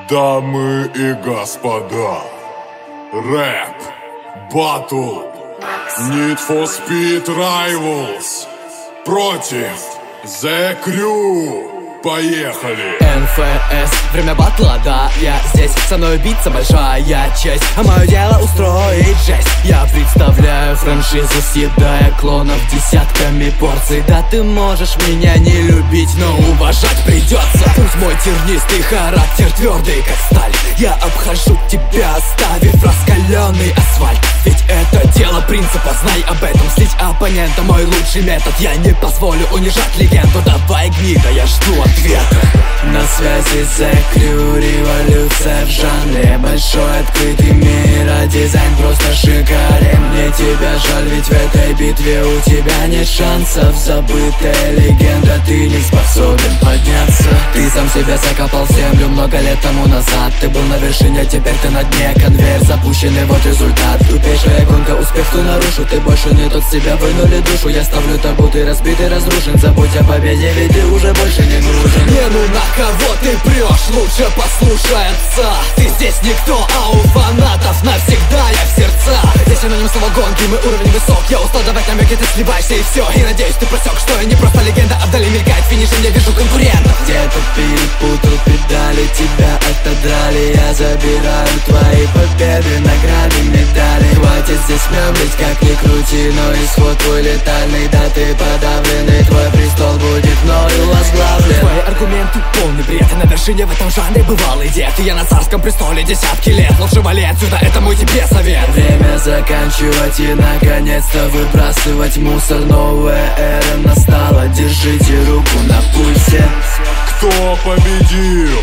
Дамы и господа, рэп, батл, Need for Speed Rivals против The Crew. Поехали! НФС, время батла, да, я здесь. Со мной биться большая честь, а мое дело устроить жесть. Я представляю франшизу, съедая клонов десятками порций. Да ты можешь меня не любить, но уважать придется. Пусть мой тернистый характер твердый, как сталь. Я обхожу тебя, оставив раскаленный асфальт. Ведь это дело принципа, знай об этом. Слить оппонента мой лучший метод. Я не позволю унижать легенду. Давай, гнида, я жду ответа. На связи The Crew, революция в жанре. Большой открытый мир, а дизайн просто шикарен. Мне тебя жаль, ведь в этой битве у тебя нет шансов. Забытая легенда, ты не способен подняться. Ты сам себя закопал в землю много лет тому назад. Ты был на вершине, теперь ты на дне. Конвейер запущенный, вот результат. Тупейшая гонка, успех ты нарушу. Ты больше не тот, с тебя вынули душу. Я ставлю табу, ты разбит и разрушен. Забудь о победе, ведь ты уже больше не нужен. Не, ну на кого ты прешь, лучше послушай отца. Ты здесь никто, а у фанатов навсегда я в сердцах. Здесь аноним слова гонки, мой уровень высок. Я устал давать намеки, ты сливаешься и все. И надеюсь, ты просек, что я не просто легенда, а вдали мелькает финиш, и я вижу конкурентов. Где-то перепутал педали, тебя отодрали. Я забираю твои победы, награды, медали. Хватит здесь мямлить, как ни крути, но исход твой летальный. Да ты подавленный, твой престол будет мною возглавлен. Твои аргументы полный бред, на вершине в этом жанре бывалый дед. И я на царском престоле десятки лет. Лучше вали отсюда, это мой тебе совет. Время заканчивать и наконец-то выбрасывать мусор. Новая эра настала, держите руку на пульсе. Кто победил?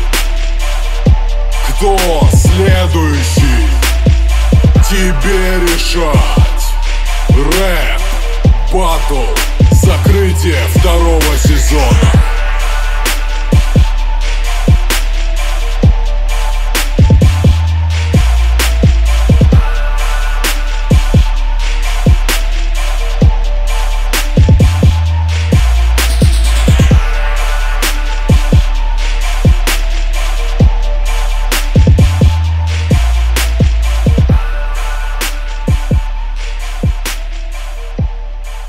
Кто следующий? Тебе решать. Рэп, батл, закрытие второго сезона.